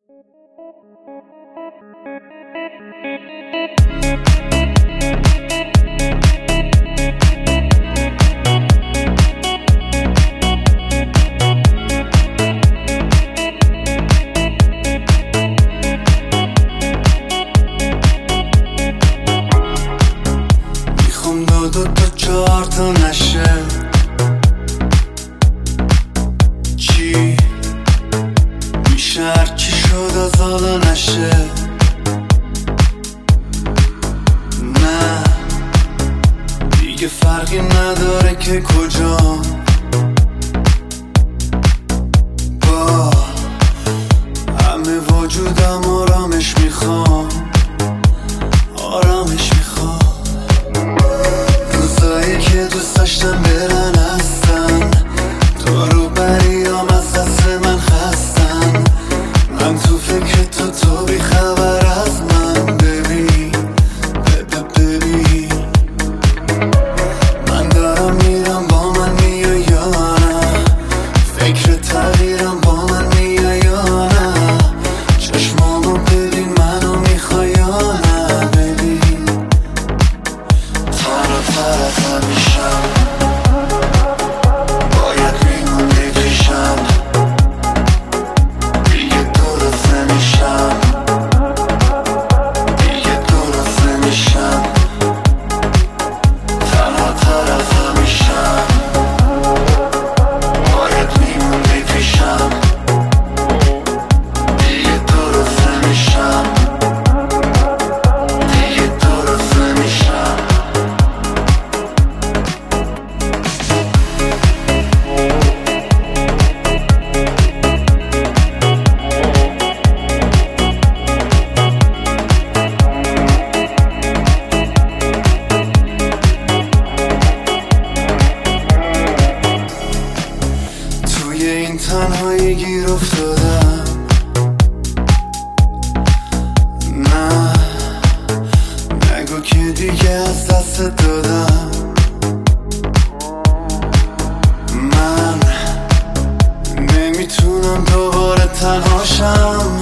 میخوام دو تا 4 تا نشه. چی میشه هرچی شد از حالا نشه. نه دیگه فرقی نداره که کجا. با همه وجودم آرامش میخوام، آرامش میخوام. روزایی که دوست داشتم برن هستن، تو رو بریام از دست من خستن. من تو فکر تو بی خبر از من. ببین من دارم میرم با من میای یا نه. فکر تغییرم با من میای یا نه. چشمامو ببین منو میخوای یا نه. ببین تر میشم، باید میموندی پیشم. دیگه درست نمیشم، دیگه درست نمیشم. تنها میشم، باید میموندی پیشم. دیگه درست نمیشم، دیگه درست نمیشم. توی این تنهایی گیر افتادم. نه نگو که دیگه از دست دادم. من نمیتونم دوباره تنهاشم.